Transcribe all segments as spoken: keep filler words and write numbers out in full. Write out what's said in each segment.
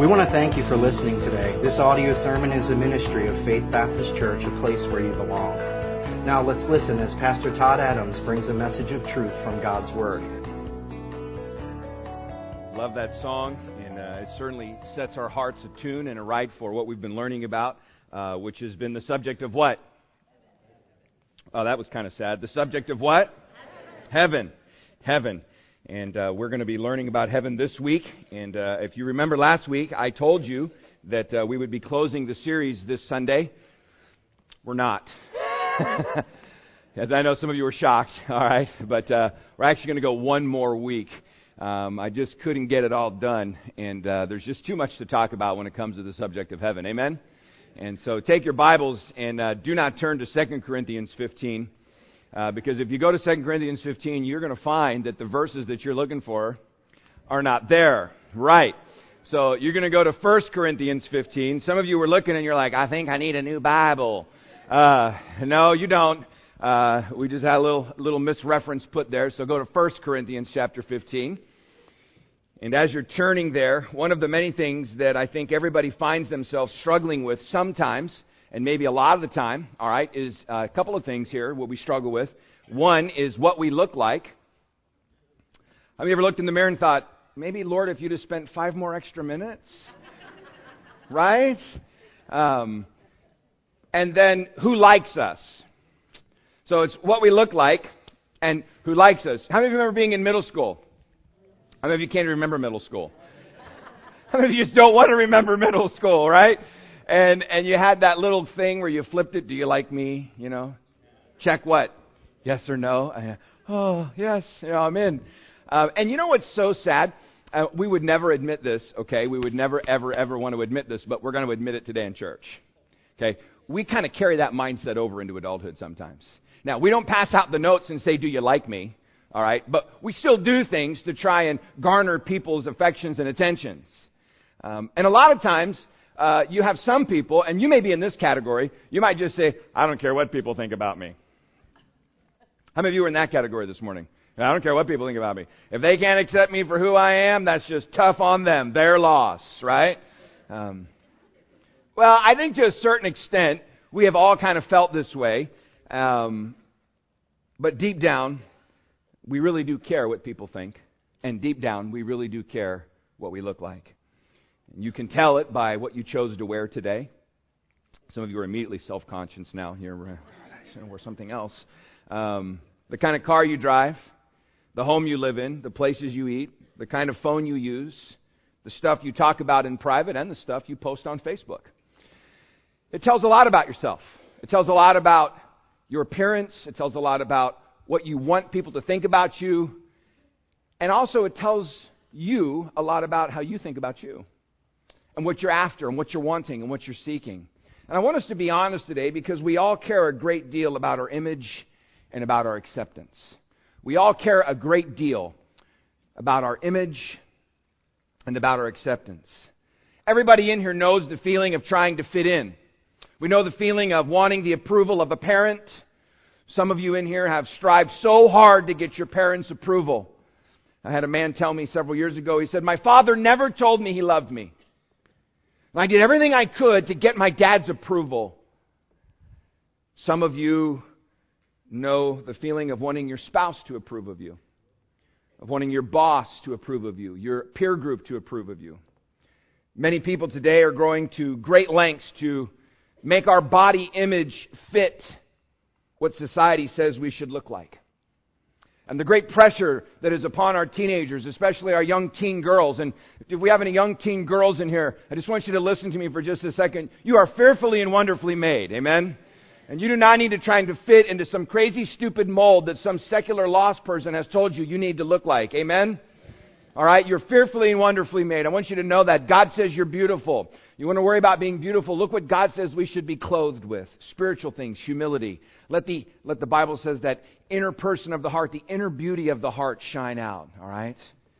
We want to thank you for listening today. This audio sermon is a ministry of Faith Baptist Church, a place where you belong. Now let's listen as Pastor Todd Adams brings a message of truth from God's Word. Love that song, and uh, it certainly sets our hearts attuned and aright for what we've been learning about, uh, which has been the subject of what? Oh, that was kind of sad. The subject of what? Heaven. Heaven. And uh, we're going to be learning about heaven this week. And uh, if you remember last week, I told you that uh, we would be closing the series this Sunday. We're not. As I know some of you were shocked, all right? But uh, we're actually going to go one more week. Um, I just couldn't get it all done. And uh, there's just too much to talk about when it comes to the subject of heaven. Amen? And so take your Bibles and uh, do not turn to Second Corinthians fifteen. Uh, because if you go to Second Corinthians fifteen, you're going to find that the verses that you're looking for are not there. Right. So you're going to go to First Corinthians fifteen. Some of you were looking and you're like, I think I need a new Bible. Uh, no, you don't. Uh, we just had a little, little misreference put there. So go to First Corinthians chapter fifteen. And as you're turning there, one of the many things that I think everybody finds themselves struggling with sometimes, and maybe a lot of the time, all right, is a couple of things here, what we struggle with. One is what we look like. Have you ever looked in the mirror and thought, maybe, Lord, if you'd have spent five more extra minutes? Right? Um, and then, who likes us? So it's what we look like and who likes us. How many of you remember being in middle school? How many of you can't remember middle school? How many of you just don't want to remember middle school, right? And and you had that little thing where you flipped it. Do you like me? You know, check what? Yes or no? I, oh, yes. You know, I'm in. Uh, and you know what's so sad? Uh, we would never admit this. Okay, we would never, ever, ever want to admit this, but we're going to admit it today in church. Okay, we kind of carry that mindset over into adulthood sometimes. Now we don't pass out the notes and say, "Do you like me?" All right, but we still do things to try and garner people's affections and attentions. Um, and a lot of times, uh, you have some people, and you may be in this category, you might just say, I don't care what people think about me. How many of you are in that category this morning? I don't care what people think about me. If they can't accept me for who I am, that's just tough on them. Their loss, right? Um, well, I think to a certain extent, we have all kind of felt this way. Um, but deep down, we really do care what people think. And deep down, we really do care what we look like. You can tell it by what you chose to wear today. Some of you are immediately self-conscious now. Here, I should wear something else. Um, the kind of car you drive, the home you live in, the places you eat, the kind of phone you use, the stuff you talk about in private, and the stuff you post on Facebook. It tells a lot about yourself. It tells a lot about your appearance. It tells a lot about what you want people to think about you. And also it tells you a lot about how you think about you, and what you're after, and what you're wanting, and what you're seeking. And I want us to be honest today because we all care a great deal about our image and about our acceptance. We all care a great deal about our image and about our acceptance. Everybody in here knows the feeling of trying to fit in. We know the feeling of wanting the approval of a parent. Some of you in here have strived so hard to get your parents' approval. I had a man tell me several years ago, he said, my father never told me he loved me. And I did everything I could to get my dad's approval. Some of you know the feeling of wanting your spouse to approve of you, of wanting your boss to approve of you, your peer group to approve of you. Many people today are going to great lengths to make our body image fit what society says we should look like. And the great pressure that is upon our teenagers, especially our young teen girls. And if we have any young teen girls in here, I just want you to listen to me for just a second. You are fearfully and wonderfully made. Amen? And you do not need to try to fit into some crazy, stupid mold that some secular lost person has told you you need to look like. Amen? All right? You're fearfully and wonderfully made. I want you to know that. God says you're beautiful. You want to worry about being beautiful? Look what God says we should be clothed with. Spiritual things, humility. Let the, let the Bible says that inner person of the heart, the inner beauty of the heart shine out. All right?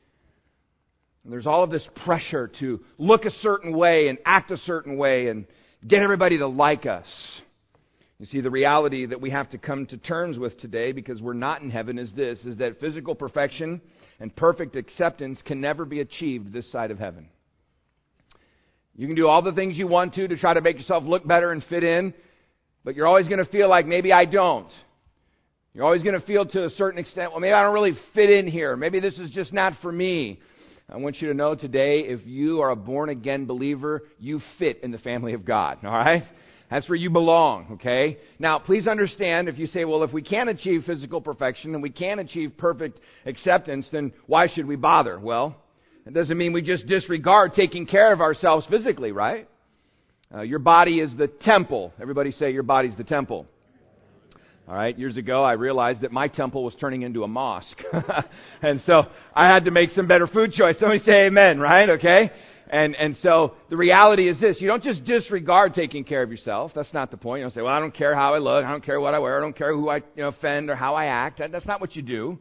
And there's all of this pressure to look a certain way and act a certain way and get everybody to like us. You see, the reality that we have to come to terms with today, because we're not in heaven, is this, is that physical perfection and perfect acceptance can never be achieved this side of heaven. You can do all the things you want to to try to make yourself look better and fit in, but you're always going to feel like maybe I don't. You're always going to feel to a certain extent, well, maybe I don't really fit in here. Maybe this is just not for me. I want you to know today, if you are a born-again believer, you fit in the family of God, all right? That's where you belong, okay? Now, please understand, if you say, well, if we can't achieve physical perfection and we can't achieve perfect acceptance, then why should we bother? Well, it doesn't mean we just disregard taking care of ourselves physically, right? Uh, your body is the temple. Everybody say your body's the temple. All right, years ago I realized that my temple was turning into a mosque. And so I had to make some better food choice. Somebody say amen, right? Okay? And and so the reality is this. You don't just disregard taking care of yourself. That's not the point. You don't say, well, I don't care how I look. I don't care what I wear. I don't care who I you know, offend or how I act. That, that's not what you do.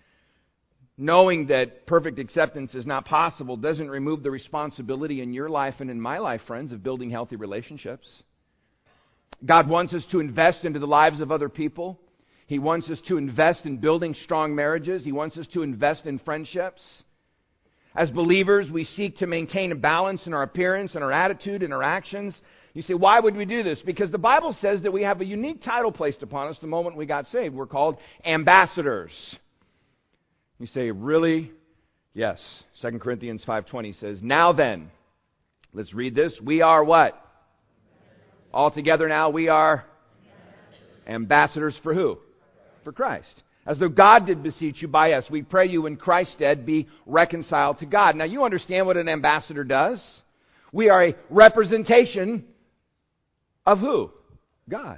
Knowing that perfect acceptance is not possible doesn't remove the responsibility in your life and in my life, friends, of building healthy relationships. God wants us to invest into the lives of other people. He wants us to invest in building strong marriages. He wants us to invest in friendships. As believers, we seek to maintain a balance in our appearance and our attitude and our actions. You say, why would we do this? Because the Bible says that we have a unique title placed upon us the moment we got saved. We're called ambassadors. You say, really? Yes. Second Corinthians five twenty says, now then, let's read this. We are what? All together now, we are ambassadors for who? For Christ. As though God did beseech you by us, we pray you in Christ's stead be reconciled to God. Now you understand what an ambassador does. We are a representation of who? God.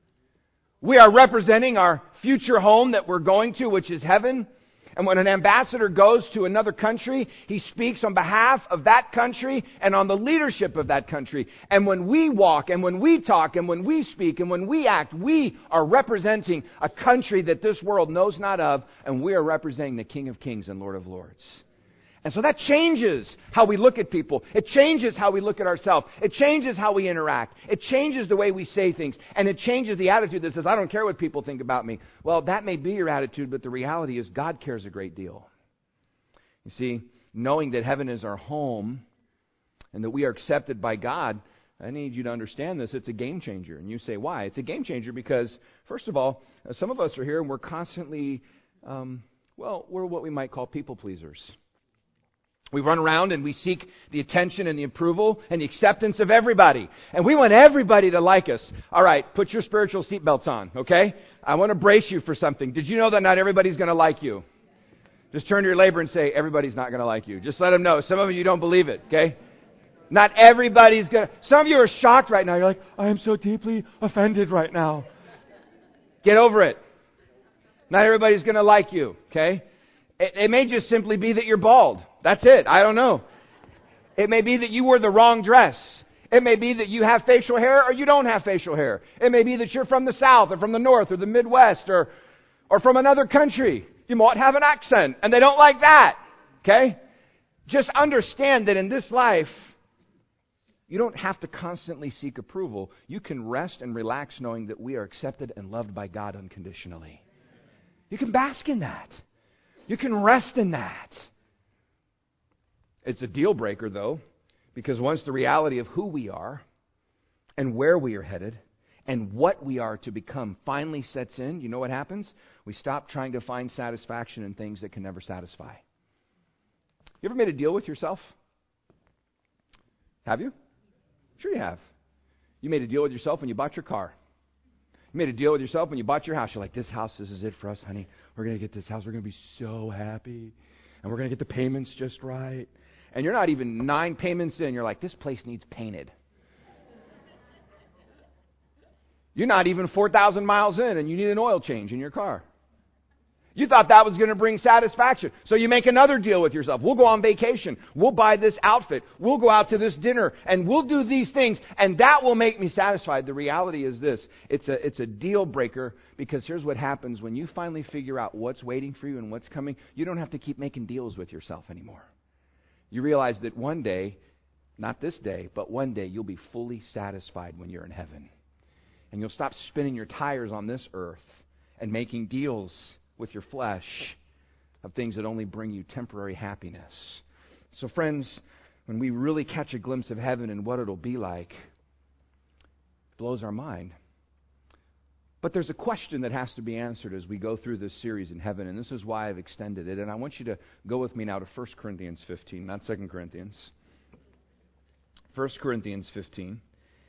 We are representing our future home that we're going to, which is heaven. And when an ambassador goes to another country, he speaks on behalf of that country and on the leadership of that country. And when we walk and when we talk and when we speak and when we act, we are representing a country that this world knows not of, and we are representing the King of Kings and Lord of Lords. And so that changes how we look at people. It changes how we look at ourselves. It changes how we interact. It changes the way we say things. And it changes the attitude that says, I don't care what people think about me. Well, that may be your attitude, but the reality is God cares a great deal. You see, knowing that heaven is our home and that we are accepted by God, I need you to understand this. It's a game changer. And you say, why? It's a game changer because, first of all, some of us are here and we're constantly, um, well, we're what we might call people pleasers. We run around and we seek the attention and the approval and the acceptance of everybody. And we want everybody to like us. All right, put your spiritual seatbelts on, okay? I want to brace you for something. Did you know that not everybody's going to like you? Just turn to your neighbor and say, everybody's not going to like you. Just let them know. Some of you don't believe it, okay? Not everybody's going to. Some of you are shocked right now. You're like, I am so deeply offended right now. Get over it. Not everybody's going to like you, okay? It, it may just simply be that you're bald. That's it. I don't know. It may be that you wore the wrong dress. It may be that you have facial hair or you don't have facial hair. It may be that you're from the South or from the North or the Midwest or, or from another country. You might have an accent and they don't like that. Okay? Just understand that in this life, you don't have to constantly seek approval. You can rest and relax knowing that we are accepted and loved by God unconditionally. You can bask in that. You can rest in that. It's a deal breaker, though, because once the reality of who we are and where we are headed and what we are to become finally sets in, you know what happens? We stop trying to find satisfaction in things that can never satisfy. You ever made a deal with yourself? Have you? Sure you have. You made a deal with yourself when you bought your car. You made a deal with yourself when you bought your house. You're like, this house, this is it for us, honey. We're going to get this house. We're going to be so happy. And we're going to get the payments just right. And you're not even nine payments in. You're like, this place needs painted. You're not even four thousand miles in and you need an oil change in your car. You thought that was going to bring satisfaction. So you make another deal with yourself. We'll go on vacation. We'll buy this outfit. We'll go out to this dinner. And we'll do these things. And that will make me satisfied. The reality is this. It's a, it's a deal breaker because here's what happens. When you finally figure out what's waiting for you and what's coming, you don't have to keep making deals with yourself anymore. You realize that one day, not this day, but one day you'll be fully satisfied when you're in heaven. And you'll stop spinning your tires on this earth and making deals with your flesh of things that only bring you temporary happiness. So friends, when we really catch a glimpse of heaven and what it'll be like, it blows our mind. But there's a question that has to be answered as we go through this series in heaven, and this is why I've extended it. And I want you to go with me now to First Corinthians fifteen, not Second Corinthians. First Corinthians fifteen.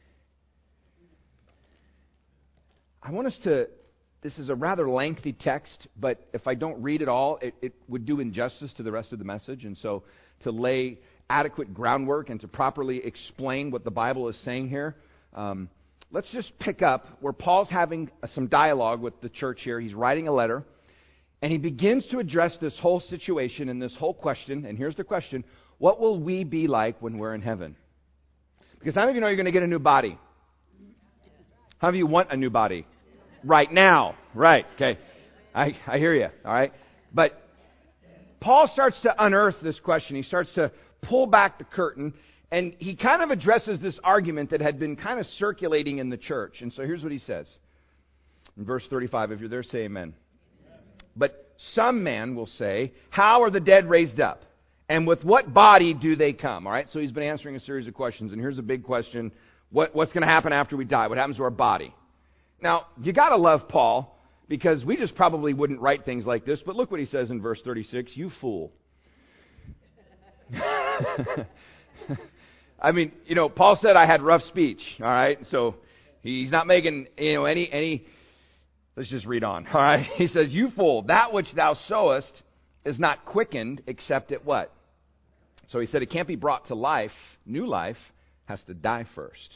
I want us to, this is a rather lengthy text, but if I don't read it all, it, it would do injustice to the rest of the message. And so to lay adequate groundwork and to properly explain what the Bible is saying here, um, let's just pick up where Paul's having some dialogue with the church here. He's writing a letter, and he begins to address this whole situation and this whole question. And here's the question: what will we be like when we're in heaven? Because how many of you know you're going to get a new body? How many of you want a new body? Right now. Right. Okay. I, I hear you. All right. But Paul starts to unearth this question. He starts to pull back the curtain. And he kind of addresses this argument that had been kind of circulating in the church. And so here's what he says. In verse thirty-five, if you're there, say amen. Amen. But some man will say, how are the dead raised up? And with what body do they come? All right, so he's been answering a series of questions. And here's a big question. What, what's going to happen after we die? What happens to our body? Now, you got to love Paul, because we just probably wouldn't write things like this. But look what he says in verse thirty-six. You fool. I mean, you know, Paul said I had rough speech, all right? So he's not making, you know, any, any, let's just read on, all right? He says, you fool, that which thou sowest is not quickened except at what? So he said it can't be brought to life, new life, has to die first.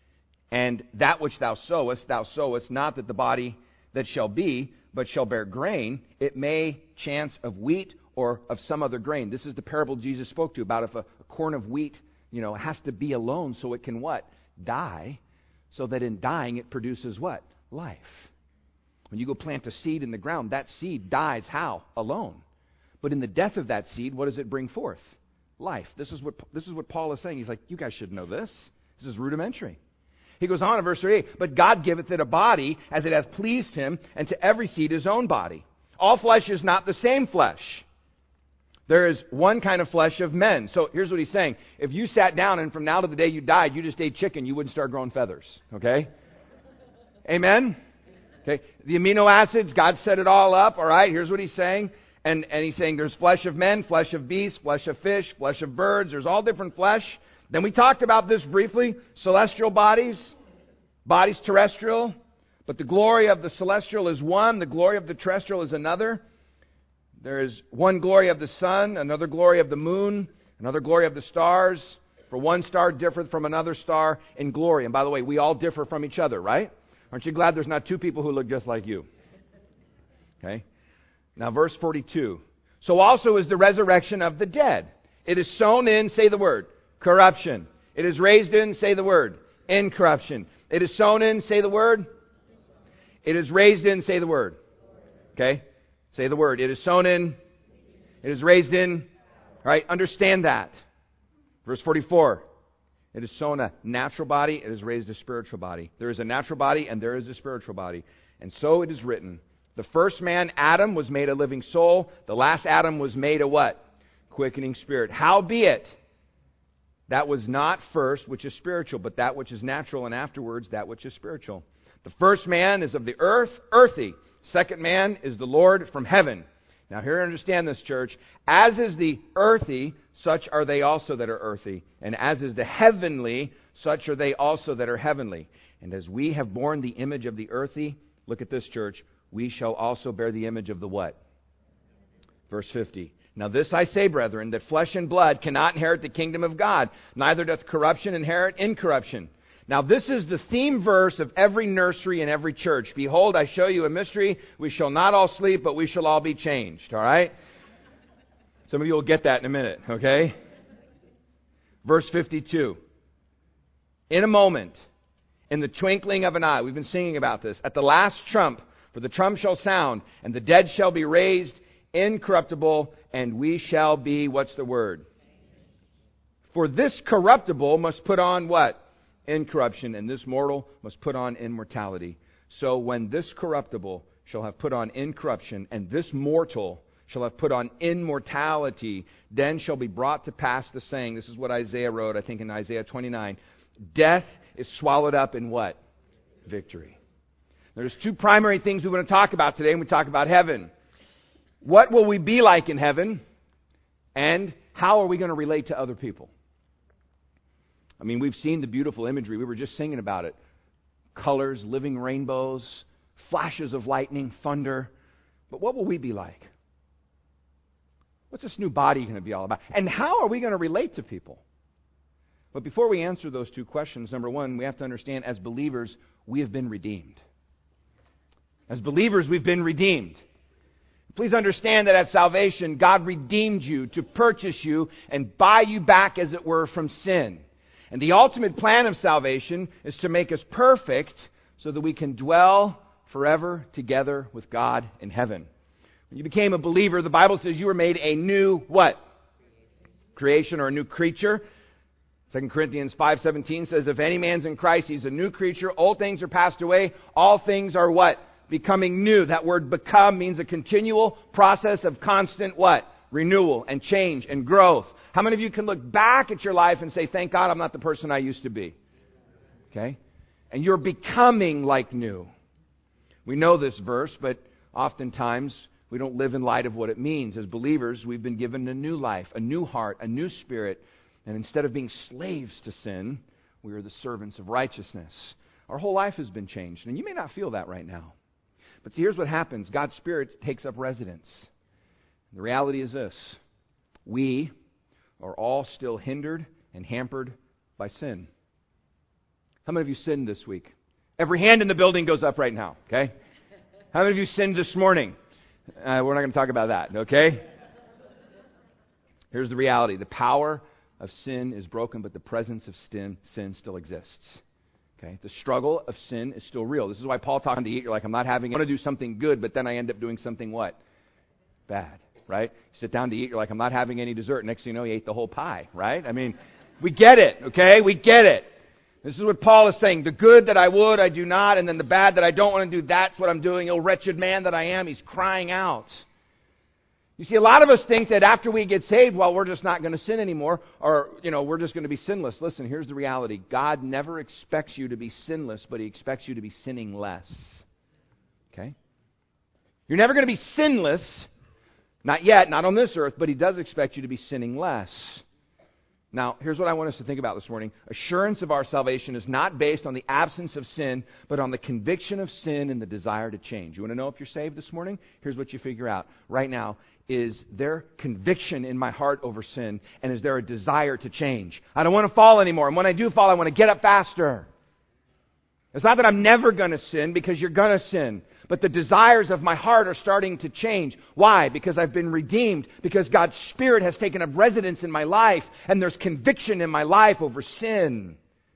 And that which thou sowest, thou sowest not that the body that shall be, but shall bear grain, it may chance of wheat or of some other grain. This is the parable Jesus spoke to about if a, a corn of wheat, you know, has to be alone so it can what? Die, so that in dying it produces what? Life. When you go plant a seed in the ground, that seed dies how? Alone. But in the death of that seed, what does it bring forth? Life. This is what this is what Paul is saying. He's like, you guys should know this. This is rudimentary. He goes on in verse thirty-eight, but God giveth it a body as it hath pleased him, and to every seed his own body. All flesh is not the same flesh. There is one kind of flesh of men. So here's what he's saying. If you sat down and from now to the day you died, you just ate chicken, you wouldn't start growing feathers. Okay? Amen? Okay. The amino acids, God set it all up. All right. Here's what he's saying. And, and he's saying there's flesh of men, flesh of beasts, flesh of fish, flesh of birds. There's all different flesh. Then we talked about this briefly. Celestial bodies, bodies terrestrial. But the glory of the celestial is one. The glory of the terrestrial is another. There is one glory of the sun, another glory of the moon, another glory of the stars. For one star differeth from another star in glory. And by the way, we all differ from each other, right? Aren't you glad there's not two people who look just like you? Okay. Now verse forty-two. So also is the resurrection of the dead. It is sown in, say the word, corruption. It is raised in, say the word, incorruption. It is sown in, say the word. It is raised in, say the word. Okay. Say the word. It is sown in. It is raised in. All right. Understand that. Verse forty-four. It is sown a natural body. It is raised a spiritual body. There is a natural body and there is a spiritual body. And so it is written. The first man, Adam, was made a living soul. The last Adam was made a what? Quickening spirit. Howbeit, that was not first which is spiritual, but that which is natural, and afterwards that which is spiritual. The first man is of the earth, earthy. Second man is the Lord from heaven. Now here, understand this, church. As is the earthy, such are they also that are earthy. And as is the heavenly, such are they also that are heavenly. And as we have borne the image of the earthy, look at this, church, we shall also bear the image of the what? Verse fifty. Now this I say, brethren, that flesh and blood cannot inherit the kingdom of God, neither doth corruption inherit incorruption. Now this is the theme verse of every nursery and every church. Behold, I show you a mystery. We shall not all sleep, but we shall all be changed. All right? Some of you will get that in a minute, okay? Verse fifty-two. In a moment, in the twinkling of an eye, we've been singing about this, at the last trump, for the trump shall sound, and the dead shall be raised incorruptible, and we shall be, what's the word? For this corruptible must put on what? Incorruption, and this mortal must put on immortality. So when this corruptible shall have put on incorruption, and this mortal shall have put on immortality. Then shall be brought to pass the saying. This is what Isaiah wrote, I think in Isaiah twenty-nine. Death is swallowed up in what? Victory. There's two primary things we want to talk about today when we talk about heaven. What will we be like in heaven? And how are we going to relate to other people? I mean, we've seen the beautiful imagery. We were just singing about it. Colors, living rainbows, flashes of lightning, thunder. But what will we be like? What's this new body going to be all about? And how are we going to relate to people? But before we answer those two questions, number one, we have to understand as believers, we have been redeemed. As believers, we've been redeemed. Please understand that at salvation, God redeemed you to purchase you and buy you back, as it were, from sin. And the ultimate plan of salvation is to make us perfect so that we can dwell forever together with God in heaven. When you became a believer, the Bible says you were made a new what? Creation, or a new creature. Second Corinthians five seventeen says, if any man's in Christ, he's a new creature. Old things are passed away. All things are what? Becoming new. That word become means a continual process of constant what? Renewal and change and growth. How many of you can look back at your life and say, thank God I'm not the person I used to be? Okay? And you're becoming like new. We know this verse, but oftentimes we don't live in light of what it means. As believers, we've been given a new life, a new heart, a new spirit. And instead of being slaves to sin, we are the servants of righteousness. Our whole life has been changed. And you may not feel that right now. But see, here's what happens. God's Spirit takes up residence. The reality is this. We are all still hindered and hampered by sin. How many of you sinned this week? Every hand in the building goes up right now, okay? How many of you sinned this morning? Uh, we're not going to talk about that, okay? Here's the reality. The power of sin is broken, but the presence of sin, sin still exists. Okay? The struggle of sin is still real. This is why Paul talking to eat. You're like, I'm not having, I want to do something good, but then I end up doing something what? Bad, right? You sit down to eat. You're like, I'm not having any dessert. Next thing you know, you ate the whole pie, right? I mean, we get it, okay? We get it. This is what Paul is saying. The good that I would, I do not, and then the bad that I don't want to do, that's what I'm doing. Oh, wretched man that I am. He's crying out. You see, a lot of us think that after we get saved, well, we're just not going to sin anymore, or, you know, we're just going to be sinless. Listen, here's the reality. God never expects you to be sinless, but He expects you to be sinning less. Okay? You're never going to be sinless, not yet, not on this earth, but He does expect you to be sinning less. Now, here's what I want us to think about this morning. Assurance of our salvation is not based on the absence of sin, but on the conviction of sin and the desire to change. You want to know if you're saved this morning? Here's what you figure out. Right now, is there conviction in my heart over sin? And is there a desire to change? I don't want to fall anymore. And when I do fall, I want to get up faster. It's not that I'm never going to sin, because you're going to sin. But the desires of my heart are starting to change. Why? Because I've been redeemed. Because God's Spirit has taken up residence in my life. And there's conviction in my life over sin.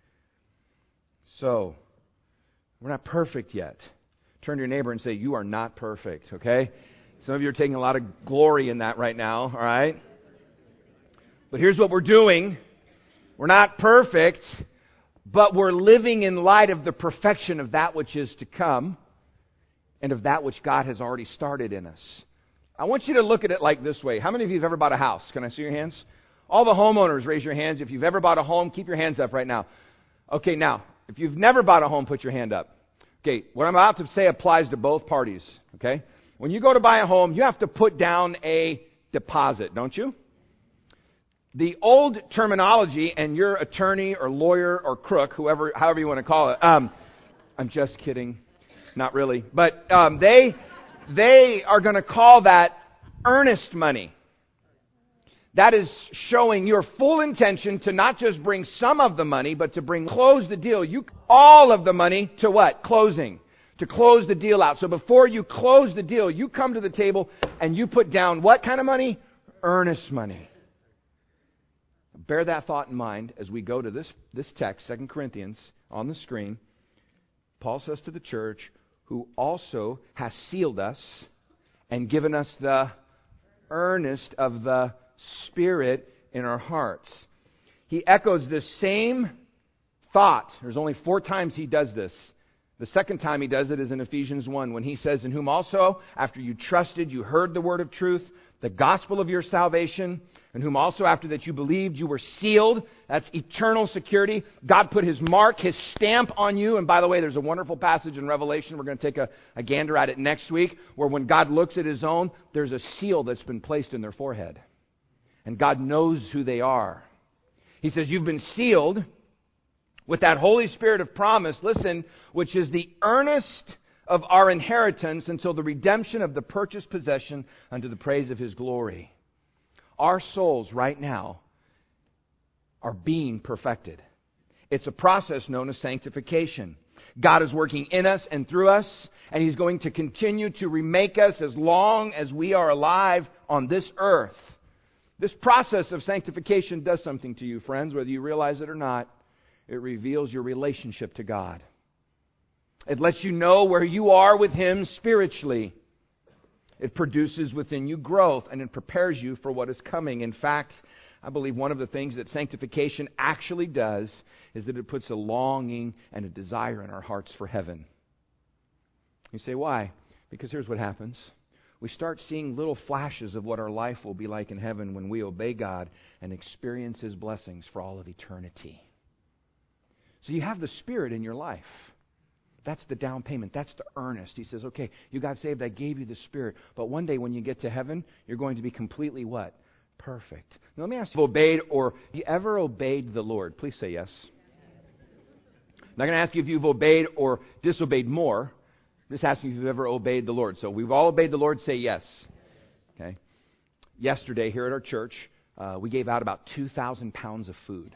So, we're not perfect yet. Turn to your neighbor and say, you are not perfect, okay? Some of you are taking a lot of glory in that right now, all right? But here's what we're doing. We're not perfect, but we're living in light of the perfection of that which is to come and of that which God has already started in us. I want you to look at it like this way. How many of you have ever bought a house? Can I see your hands? All the homeowners, raise your hands. If you've ever bought a home, keep your hands up right now. Okay, now, if you've never bought a home, put your hand up. Okay, what I'm about to say applies to both parties, okay? When you go to buy a home, you have to put down a deposit, don't you? The old terminology, and your attorney or lawyer or crook, whoever, however you want to call it, um, I'm just kidding, not really, but um, they they are going to call that earnest money. That is showing your full intention to not just bring some of the money, but to bring close the deal. You all of the money to what? Closing. To close the deal out. So before you close the deal, you come to the table and you put down what kind of money? Earnest money. Bear that thought in mind as we go to this, this text, Second Corinthians, on the screen. Paul says to the church, who also has sealed us and given us the earnest of the Spirit in our hearts. He echoes this same thought. There's only four times he does this. The second time he does it is in Ephesians one, when he says, in whom also, after you trusted, you heard the word of truth, the gospel of your salvation, in whom also after that you believed, you were sealed. That's eternal security. God put His mark, His stamp on you. And by the way, there's a wonderful passage in Revelation. We're going to take a, a gander at it next week, where when God looks at His own, there's a seal that's been placed in their forehead. And God knows who they are. He says, you've been sealed with that Holy Spirit of promise, listen, which is the earnest of our inheritance until the redemption of the purchased possession unto the praise of His glory. Our souls right now are being perfected. It's a process known as sanctification. God is working in us and through us, and He's going to continue to remake us as long as we are alive on this earth. This process of sanctification does something to you, friends, whether you realize it or not. It reveals your relationship to God. It lets you know where you are with Him spiritually. It produces within you growth, and it prepares you for what is coming. In fact, I believe one of the things that sanctification actually does is that it puts a longing and a desire in our hearts for heaven. You say, why? Because here's what happens. We start seeing little flashes of what our life will be like in heaven when we obey God and experience His blessings for all of eternity. So you have the Spirit in your life. That's the down payment. That's the earnest. He says, okay, you got saved. I gave you the Spirit. But one day when you get to heaven, you're going to be completely what? Perfect. Now let me ask you, obeyed or have you ever obeyed the Lord? Please say yes. I'm not going to ask you if you've obeyed or disobeyed more. I'm just asking if you've ever obeyed the Lord. So we've all obeyed the Lord. Say yes. Okay. Yesterday here at our church, uh, we gave out about two thousand pounds of food.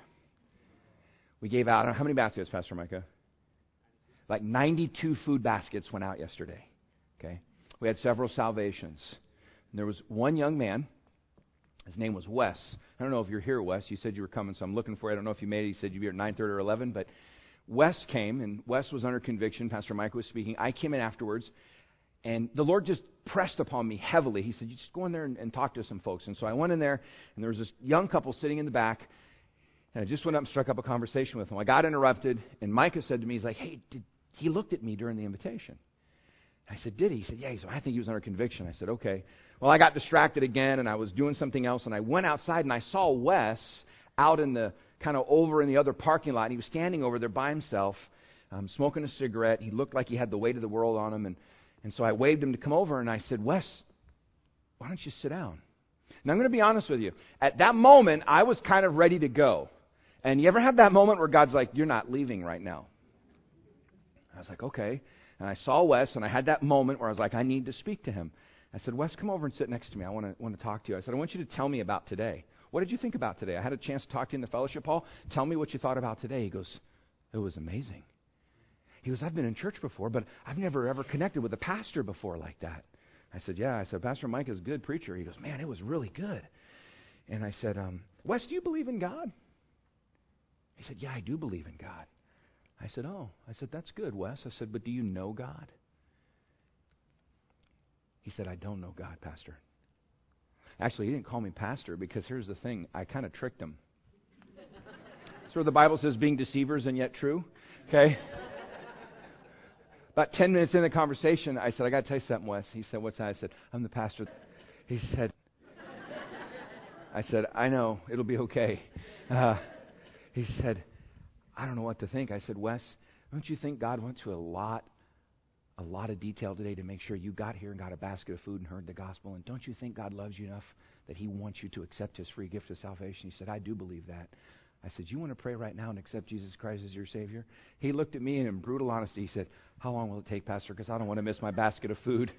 We gave out, how many baskets, Pastor Micah? Like ninety-two food baskets went out yesterday. Okay, we had several salvations. And there was one young man. His name was Wes. I don't know if you're here, Wes. You said you were coming, so I'm looking for you. I don't know if you made it. You said you'd be here at nine thirty or eleven. But Wes came, and Wes was under conviction. Pastor Mike was speaking. I came in afterwards, and the Lord just pressed upon me heavily. He said, you just go in there and, and talk to some folks. And so I went in there, and there was this young couple sitting in the back. And I just went up and struck up a conversation with them. I got interrupted, and Micah said to me, he's like, hey, did he looked at me during the invitation. I said, did he? He said, yeah. He said, I think he was under conviction. I said, okay. Well, I got distracted again, and I was doing something else, and I went outside, and I saw Wes out in the, kind of over in the other parking lot, and he was standing over there by himself, um, smoking a cigarette. He looked like he had the weight of the world on him, and, and so I waved him to come over, and I said, Wes, why don't you sit down? Now, I'm going to be honest with you. At that moment, I was kind of ready to go. And you ever have that moment where God's like, you're not leaving right now? I was like, okay. And I saw Wes, and I had that moment where I was like, I need to speak to him. I said, Wes, come over and sit next to me. I want to want to talk to you. I said, I want you to tell me about today. What did you think about today? I had a chance to talk to you in the fellowship hall. Tell me what you thought about today. He goes, it was amazing. He goes, I've been in church before, but I've never ever connected with a pastor before like that. I said, yeah. I said, Pastor Mike is a good preacher. He goes, man, it was really good. And I said, um, Wes, do you believe in God? He said, yeah, I do believe in God. I said, oh. I said, that's good, Wes. I said, but do you know God? He said, I don't know God, Pastor. Actually, he didn't call me pastor because here's the thing. I kind of tricked him. That's where the Bible says being deceivers and yet true. Okay? About ten minutes in the conversation, I said, I got to tell you something, Wes. He said, what's that? I said, I'm the pastor. He said, I said, I know. It'll be okay. Uh, he said, I don't know what to think. I said, Wes, don't you think God went to a lot, a lot of detail today to make sure you got here and got a basket of food and heard the gospel? And don't you think God loves you enough that He wants you to accept His free gift of salvation? He said, I do believe that. I said, you want to pray right now and accept Jesus Christ as your Savior? He looked at me and in brutal honesty, he said, how long will it take, Pastor? Because I don't want to miss my basket of food.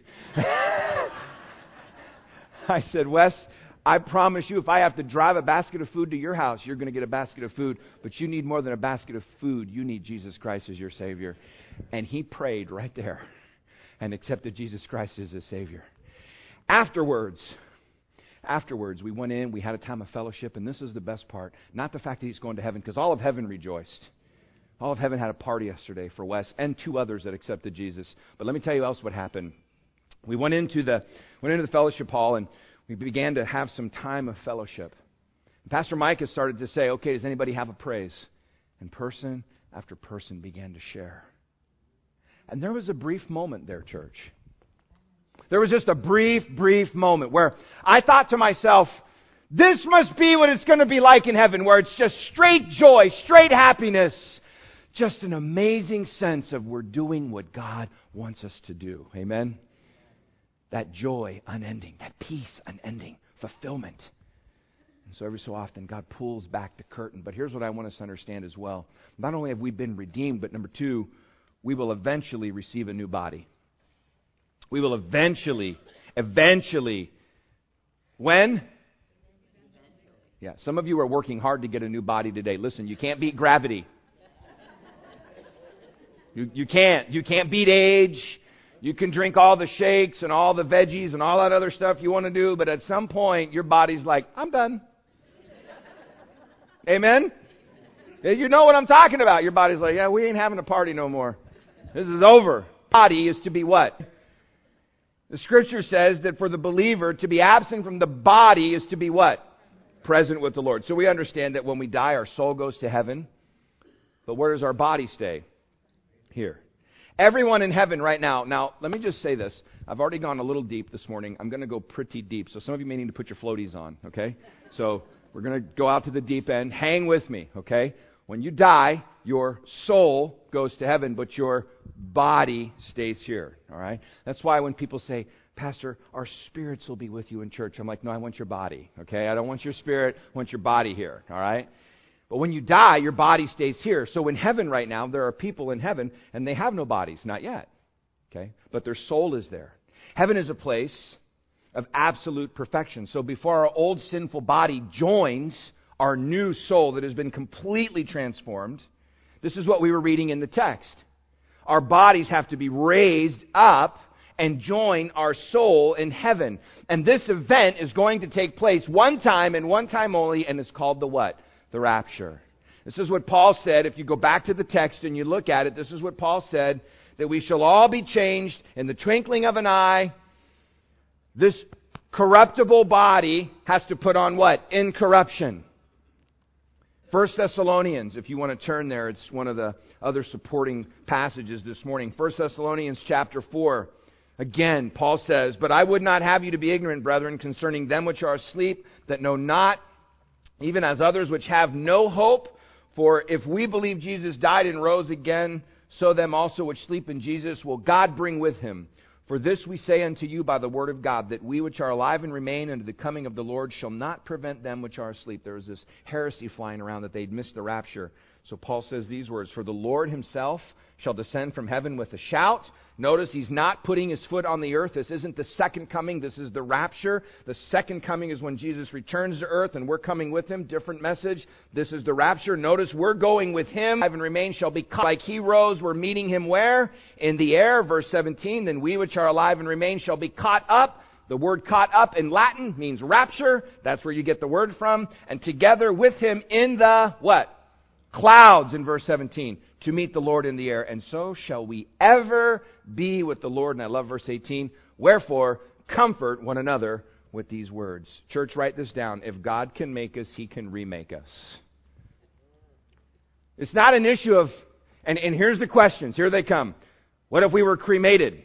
I said, Wes, I promise you, if I have to drive a basket of food to your house, you're going to get a basket of food. But you need more than a basket of food. You need Jesus Christ as your Savior. And he prayed right there and accepted Jesus Christ as his Savior. Afterwards, afterwards, we went in, we had a time of fellowship, and this is the best part. Not the fact that he's going to heaven, because all of heaven rejoiced. All of heaven had a party yesterday for Wes and two others that accepted Jesus. But let me tell you else what happened. We went into the went into the fellowship hall, and we began to have some time of fellowship. And Pastor Micah started to say, okay, does anybody have a praise? And person after person began to share. And there was a brief moment there, church. There was just a brief, brief moment where I thought to myself, this must be what it's going to be like in heaven, where it's just straight joy, straight happiness. Just an amazing sense of we're doing what God wants us to do. Amen? That joy unending, that peace unending, fulfillment. And so every so often God pulls back the curtain. But here's what I want us to understand as well. Not only have we been redeemed, but number two, we will eventually receive a new body. We will eventually, eventually, when? Yeah, some of you are working hard to get a new body today. Listen, you can't beat gravity. You, you can't. You can't beat age. You can drink all the shakes and all the veggies and all that other stuff you want to do, but at some point your body's like, I'm done. Amen? You know what I'm talking about. Your body's like, yeah, we ain't having a party no more. This is over. Body is to be what? The Scripture says that for the believer, to be absent from the body is to be what? Present with the Lord. So we understand that when we die, our soul goes to heaven. But where does our body stay? Here. Everyone in heaven right now. Now, let me just say this. I've already gone a little deep this morning. I'm going to go pretty deep. So some of you may need to put your floaties on, okay? So we're going to go out to the deep end. Hang with me, okay? When you die, your soul goes to heaven, but your body stays here, all right? That's why when people say, Pastor, our spirits will be with you in church. I'm like, no, I want your body, okay? I don't want your spirit. I want your body here, all right? But when you die, your body stays here. So in heaven right now, there are people in heaven, and they have no bodies, not yet. Okay? But their soul is there. Heaven is a place of absolute perfection. So before our old sinful body joins our new soul that has been completely transformed, this is what we were reading in the text. Our bodies have to be raised up and join our soul in heaven. And this event is going to take place one time and one time only, and it's called the what? The rapture. This is what Paul said. If you go back to the text and you look at it, this is what Paul said, that we shall all be changed in the twinkling of an eye. This corruptible body has to put on what? Incorruption. First Thessalonians, if you want to turn there, it's one of the other supporting passages this morning. First Thessalonians chapter four. Again, Paul says, but I would not have you to be ignorant, brethren, concerning them which are asleep, that know not, even as others which have no hope. For if we believe Jesus died and rose again, so them also which sleep in Jesus will God bring with him. For this we say unto you by the word of God, that we which are alive and remain unto the coming of the Lord shall not prevent them which are asleep. There was this heresy flying around that they'd missed the rapture. So Paul says these words, for the Lord himself shall descend from heaven with a shout. Notice he's not putting his foot on the earth. This isn't the second coming. This is the rapture. The second coming is when Jesus returns to earth and we're coming with him. Different message. This is the rapture. Notice we're going with him. Alive and remain shall be caught. Like he rose, we're meeting him where? In the air. Verse seventeen. Then we which are alive and remain shall be caught up. The word caught up in Latin means rapture. That's where you get the word from. And together with him in the what? Clouds in verse seventeen. To meet the Lord in the air. And so shall we ever be with the Lord. And I love verse eighteen. Wherefore, comfort one another with these words. Church, write this down. If God can make us, he can remake us. It's not an issue of, and, and here's the questions. Here they come. What if we were cremated?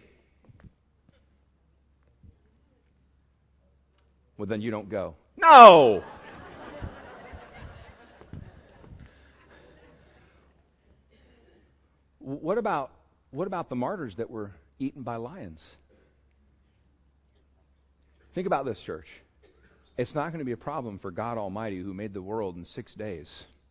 Well, then you don't go. No! What about what about the martyrs that were eaten by lions? Think about this, church. It's not going to be a problem for God Almighty, who made the world in six days,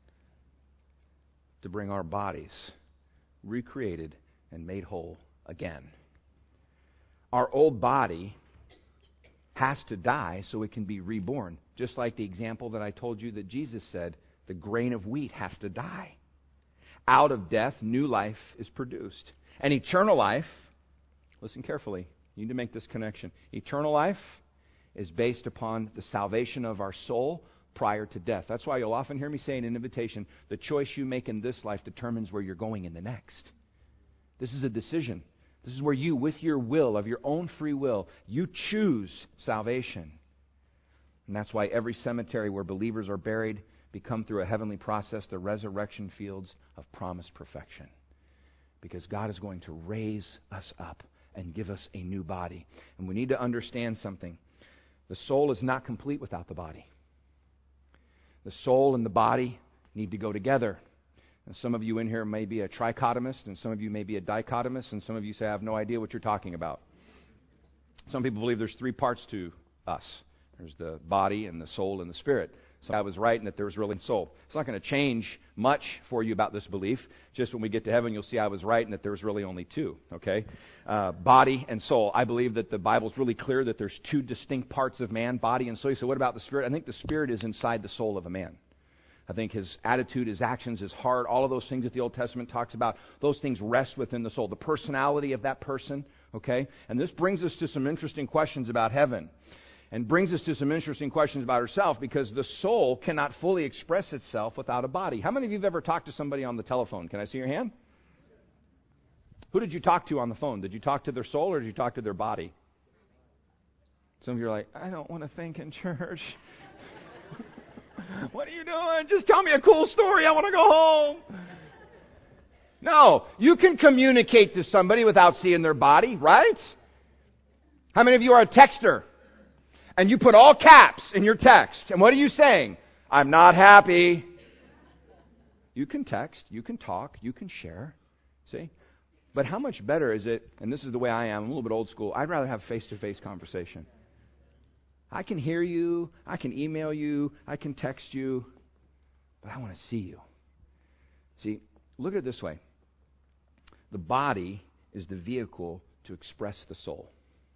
to bring our bodies recreated and made whole again. Our old body has to die so it can be reborn. Just like the example that I told you that Jesus said, the grain of wheat has to die. Out of death, new life is produced. And eternal life, listen carefully, you need to make this connection. Eternal life is based upon the salvation of our soul prior to death. That's why you'll often hear me say in an invitation, the choice you make in this life determines where you're going in the next. This is a decision. This is where you, with your will, of your own free will, you choose salvation. And that's why every cemetery where believers are buried become through a heavenly process the resurrection fields of promised perfection. Because God is going to raise us up and give us a new body. And we need to understand something. The soul is not complete without the body. The soul and the body need to go together. And some of you in here may be a trichotomist, and some of you may be a dichotomist, and some of you say, I have no idea what you're talking about. Some people believe there's three parts to us. There's the body and the soul and the spirit. So I was right in that there was really a soul. It's not going to change much for you about this belief. Just when we get to heaven, you'll see I was right and that there was really only two. Okay, uh, body and soul. I believe that the Bible's really clear that there's two distinct parts of man, body and soul. You say, what about the spirit? I think the spirit is inside the soul of a man. I think his attitude, his actions, his heart, all of those things that the Old Testament talks about, those things rest within the soul. The personality of that person. Okay, and this brings us to some interesting questions about heaven. And brings us to some interesting questions about herself, because the soul cannot fully express itself without a body. How many of you have ever talked to somebody on the telephone? Can I see your hand? Who did you talk to on the phone? Did you talk to their soul or did you talk to their body? Some of you are like, I don't want to think in church. What are you doing? Just tell me a cool story. I want to go home. No, you can communicate to somebody without seeing their body, right? How many of you are a texter? And you put all caps in your text. And what are you saying? I'm not happy. You can text, you can talk, you can share. See? But how much better is it, and this is the way I am, I'm a little bit old school, I'd rather have face-to-face conversation. I can hear you, I can email you, I can text you, but I want to see you. See, look at it this way. The body is the vehicle to express the soul.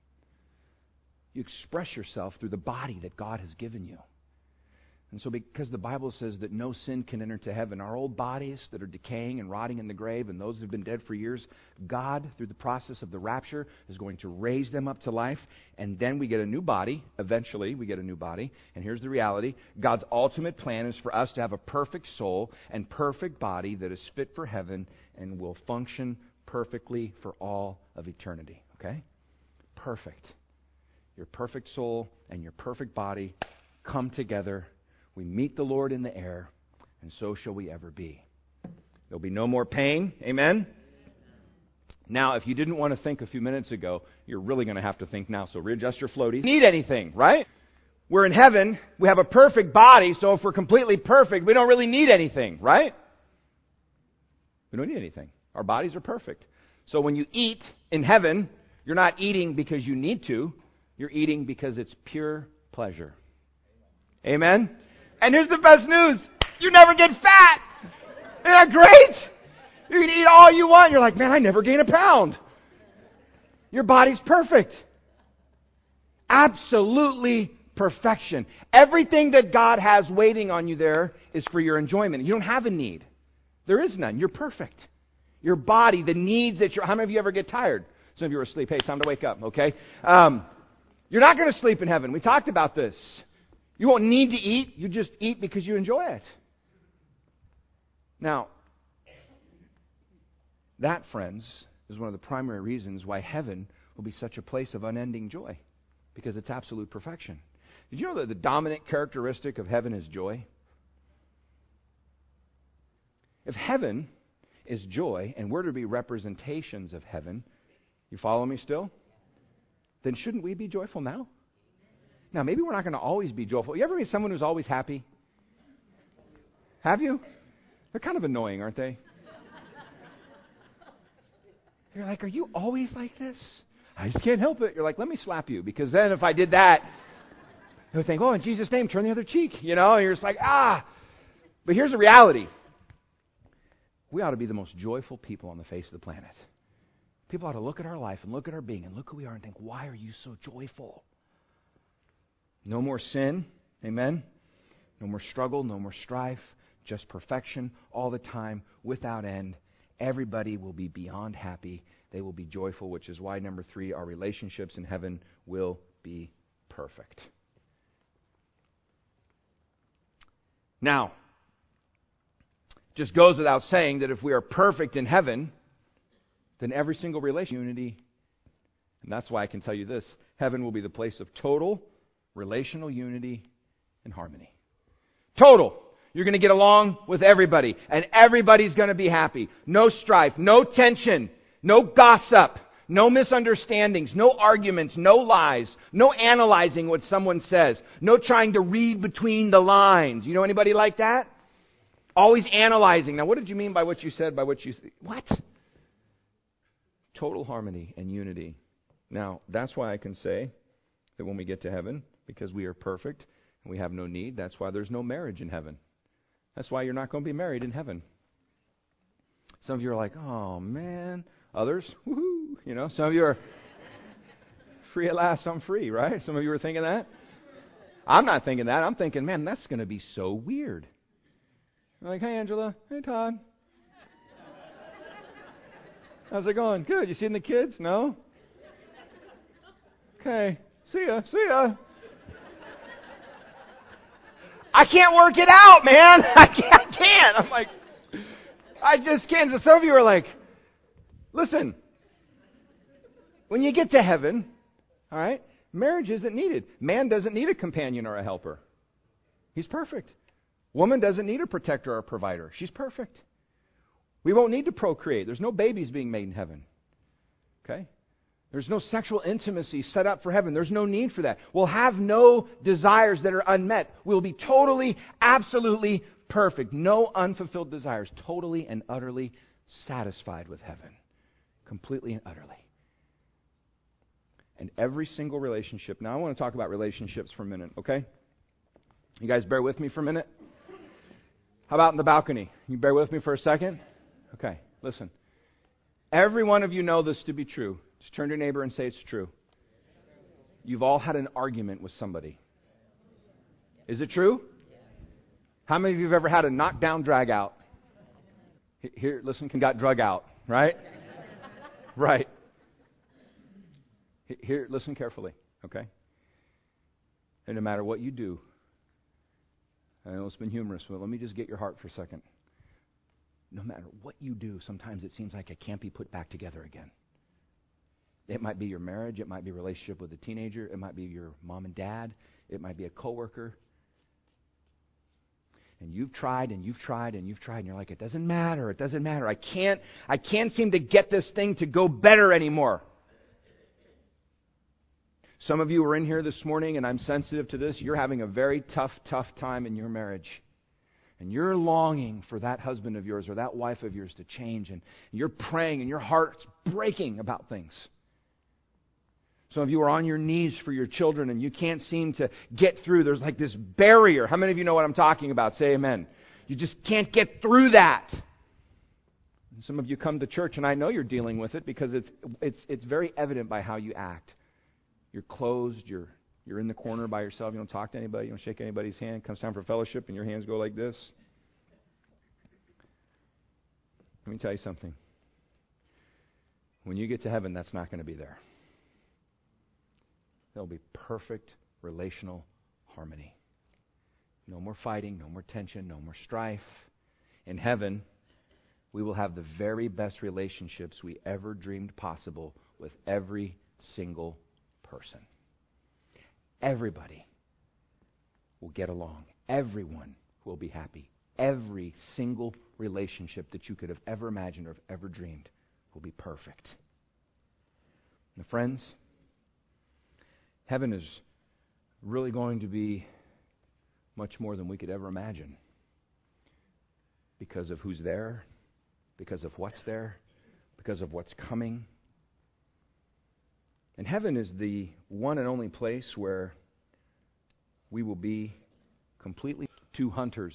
You express yourself through the body that God has given you. And so because the Bible says that no sin can enter to heaven, our old bodies that are decaying and rotting in the grave and those who have been dead for years, God, through the process of the rapture, is going to raise them up to life. And then we get a new body. Eventually, we get a new body. And here's the reality. God's ultimate plan is for us to have a perfect soul and perfect body that is fit for heaven and will function perfectly for all of eternity. Okay? Perfect. Your perfect soul and your perfect body come together. We meet the Lord in the air, and so shall we ever be. There'll be no more pain. Amen? Now, if you didn't want to think a few minutes ago, you're really going to have to think now. So readjust your floaties. Need anything, right? We're in heaven. We have a perfect body, so if we're completely perfect, we don't really need anything, right? We don't need anything. Our bodies are perfect. So when you eat in heaven, you're not eating because you need to. You're eating because it's pure pleasure. Amen? And here's the best news. You never get fat. Isn't that great? You can eat all you want. You're like, man, I never gain a pound. Your body's perfect. Absolutely perfection. Everything that God has waiting on you there is for your enjoyment. You don't have a need. There is none. You're perfect. Your body, the needs that you're... How many of you ever get tired? Some of you are asleep. Hey, time to wake up, okay? Um... You're not going to sleep in heaven. We talked about this. You won't need to eat. You just eat because you enjoy it. Now, that, friends, is one of the primary reasons why heaven will be such a place of unending joy. Because it's absolute perfection. Did you know that the dominant characteristic of heaven is joy? If heaven is joy, and we're to be representations of heaven, you follow me still? Then shouldn't we be joyful now? Now, maybe we're not going to always be joyful. You ever meet someone who's always happy? Have you? They're kind of annoying, aren't they? You're like, are you always like this? I just can't help it. You're like, let me slap you. Because then if I did that, they would think, oh, in Jesus' name, turn the other cheek. You know, and you're just like, ah. But here's the reality. We ought to be the most joyful people on the face of the planet. People ought to look at our life and look at our being and look who we are and think, why are you so joyful? No more sin. Amen? No more struggle, no more strife, just perfection all the time, without end. Everybody will be beyond happy. They will be joyful, which is why, number three, our relationships in heaven will be perfect. Now, just goes without saying that if we are perfect in heaven, then every single relation unity, and that's why I can tell you this, heaven will be the place of total relational unity and harmony. Total. You're going to get along with everybody, and everybody's going to be happy. No strife, no tension, no gossip, No misunderstandings, no arguments, no lies, no analyzing what someone says, no trying to read between the lines. You know anybody like that? Always analyzing. Now, what did you mean by what you said, by what you said? What? Total harmony and unity. Now, that's why I can say that when we get to heaven, because we are perfect and we have no need, that's why there's no marriage in heaven. That's why you're not going to be married in heaven. Some of you are like, oh, man. Others, woohoo. You know, some of you are free at last, I'm free, right? Some of you are thinking that. I'm not thinking that. I'm thinking, man, that's going to be so weird. I'm like, hey, Angela. Hey, Todd. How's it going? Good. You seen the kids? No? Okay. See ya. See ya. I can't work it out, man. I can't. I can't. I'm like, I just can't. So some of you are like, listen, when you get to heaven, all right, marriage isn't needed. Man doesn't need a companion or a helper. He's perfect. Woman doesn't need a protector or a provider. She's perfect. We won't need to procreate. There's no babies being made in heaven. Okay? There's no sexual intimacy set up for heaven. There's no need for that. We'll have no desires that are unmet. We'll be totally, absolutely perfect. No unfulfilled desires. Totally and utterly satisfied with heaven. Completely and utterly. And every single relationship. Now I want to talk about relationships for a minute, okay? You guys bear with me for a minute? How about in the balcony? You bear with me for a second? Okay, listen. Every one of you know this to be true. Just turn to your neighbor and say it's true. You've all had an argument with somebody. Is it true? How many of you have ever had a knockdown, drag out? Here, listen, can got drug out, right? Right. Here, listen carefully, okay? And no matter what you do, I know it's been humorous, but let me just get your heart for a second. No matter what you do, sometimes it seems like it can't be put back together again. It might be your marriage. It might be a relationship with a teenager. It might be your mom and dad. It might be a coworker. And you've tried and you've tried and you've tried and you're like, it doesn't matter. It doesn't matter. I can't, I can't seem to get this thing to go better anymore. Some of you are in here this morning, and I'm sensitive to this. You're having a very tough, tough time in your marriage. And you're longing for that husband of yours or that wife of yours to change. And you're praying and your heart's breaking about things. Some of you are on your knees for your children and you can't seem to get through. There's like this barrier. How many of you know what I'm talking about? Say amen. You just can't get through that. And some of you come to church and I know you're dealing with it because it's it's it's very evident by how you act. You're closed. You're you're in the corner by yourself. You don't talk to anybody. You don't shake anybody's hand. It comes time for fellowship and your hands go like this. Let me tell you something. When you get to heaven, that's not going to be there. There'll be perfect relational harmony. No more fighting, no more tension, no more strife. In heaven, we will have the very best relationships we ever dreamed possible with every single person. Everybody will get along. Everyone will be happy. Every single relationship that you could have ever imagined or have ever dreamed will be perfect. Now, friends, heaven is really going to be much more than we could ever imagine because of who's there, because of what's there, because of what's coming. And heaven is the one and only place where we will be completely two hunters.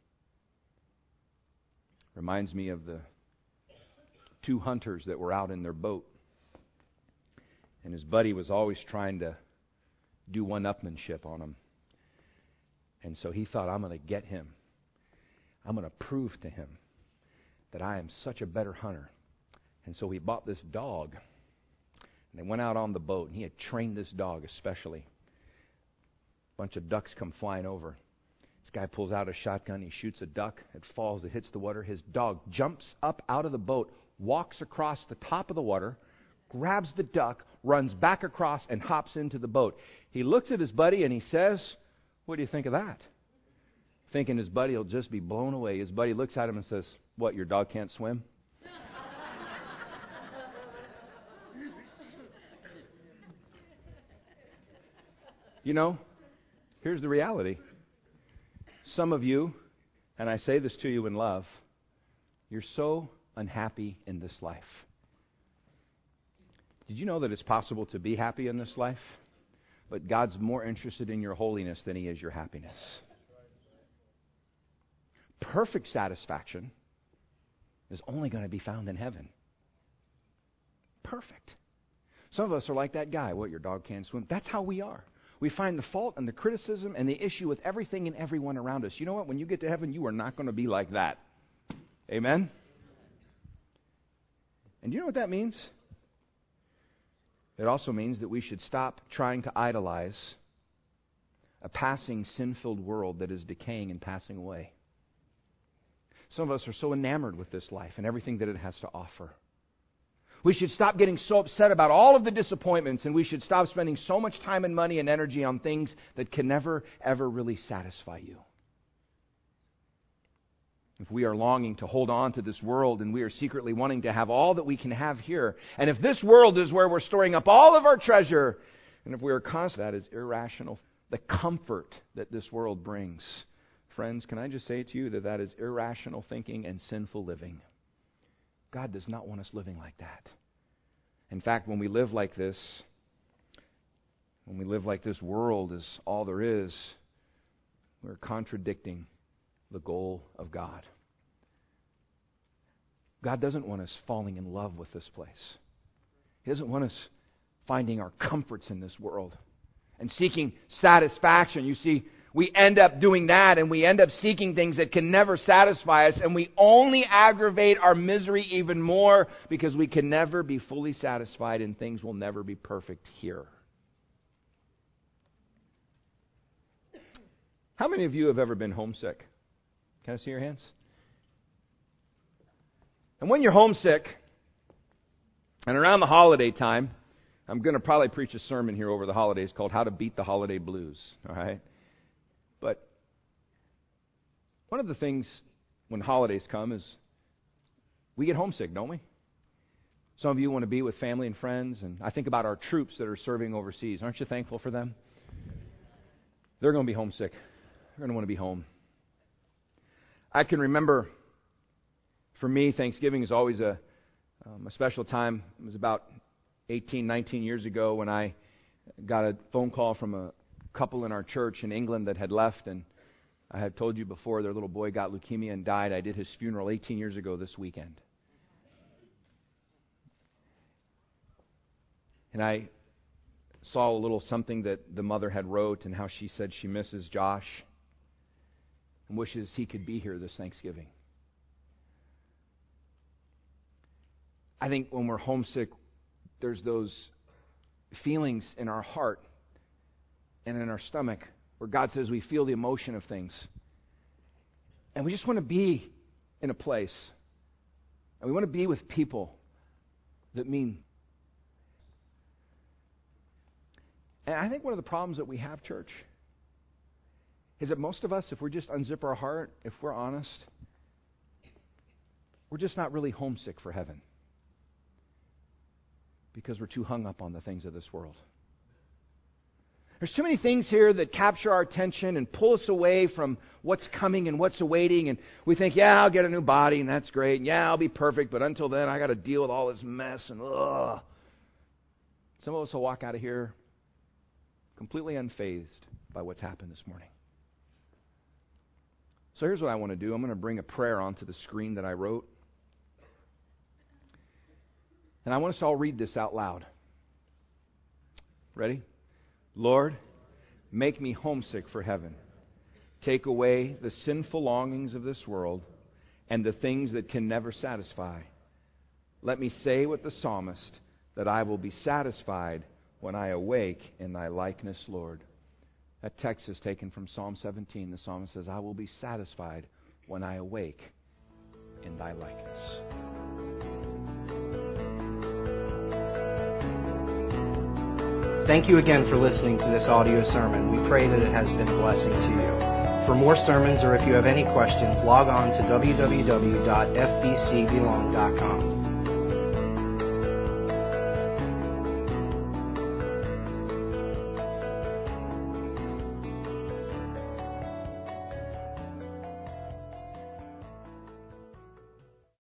Reminds me of the two hunters that were out in their boat. And his buddy was always trying to do one-upmanship on him. And so he thought, I'm going to get him. I'm going to prove to him that I am such a better hunter. And so he bought this dog. And they went out on the boat, and he had trained this dog especially. A bunch of ducks come flying over. This guy pulls out a shotgun. He shoots a duck. It falls. It hits the water. His dog jumps up out of the boat, walks across the top of the water, grabs the duck, runs back across, and hops into the boat. He looks at his buddy, and he says, what do you think of that? Thinking his buddy will just be blown away. His buddy looks at him and says, what, your dog can't swim? You know, here's the reality. Some of you, and I say this to you in love, you're so unhappy in this life. Did you know that it's possible to be happy in this life? But God's more interested in your holiness than He is your happiness. Perfect satisfaction is only going to be found in heaven. Perfect. Some of us are like that guy. What, your dog can't swim? That's how we are. We find the fault and the criticism and the issue with everything and everyone around us. You know what? When you get to heaven, you are not going to be like that. Amen? And you know what that means? It also means that we should stop trying to idolize a passing sin-filled world that is decaying and passing away. Some of us are so enamored with this life and everything that it has to offer. We should stop getting so upset about all of the disappointments, and we should stop spending so much time and money and energy on things that can never, ever really satisfy you. If we are longing to hold on to this world and we are secretly wanting to have all that we can have here, and if this world is where we're storing up all of our treasure, and if we are constant, that is irrational. The comfort that this world brings. Friends, can I just say to you that that is irrational thinking and sinful living. God does not want us living like that. In fact, when we live like this, when we live like this world is all there is, we're contradicting the goal of God. God doesn't want us falling in love with this place. He doesn't want us finding our comforts in this world and seeking satisfaction. You see, we end up doing that, and we end up seeking things that can never satisfy us, and we only aggravate our misery even more because we can never be fully satisfied and things will never be perfect here. How many of you have ever been homesick? Can I see your hands? And when you're homesick, and around the holiday time, I'm going to probably preach a sermon here over the holidays called How to Beat the Holiday Blues, all right? But one of the things when holidays come is we get homesick, don't we? Some of you want to be with family and friends, and I think about our troops that are serving overseas. Aren't you thankful for them? They're going to be homesick. They're going to want to be home. I can remember, for me, Thanksgiving is always a, um, a special time. It was about eighteen, nineteen years ago when I got a phone call from a couple in our church in England that had left, and I had told you before their little boy got leukemia and died. I did his funeral eighteen years ago this weekend. And I saw a little something that the mother had wrote and how she said she misses Josh and wishes he could be here this Thanksgiving. I think when we're homesick, there's those feelings in our heart and in our stomach where God says we feel the emotion of things. And we just want to be in a place. And we want to be with people that mean. And I think one of the problems that we have, church, is that most of us, if we just unzip our heart, if we're honest, we're just not really homesick for heaven. Because we're too hung up on the things of this world. There's too many things here that capture our attention and pull us away from what's coming and what's awaiting. And we think, yeah, I'll get a new body and that's great. And yeah, I'll be perfect. But until then, I got to deal with all this mess. And ugh. Some of us will walk out of here completely unfazed by what's happened this morning. So here's what I want to do. I'm going to bring a prayer onto the screen that I wrote. And I want us to all read this out loud. Ready? Lord, make me homesick for heaven. Take away the sinful longings of this world and the things that can never satisfy. Let me say with the psalmist that I will be satisfied when I awake in thy likeness, Lord. That text is taken from Psalm seventeen. The psalmist says, I will be satisfied when I awake in thy likeness. Thank you again for listening to this audio sermon. We pray that it has been a blessing to you. For more sermons or if you have any questions, log on to w w w dot f b c belong dot com.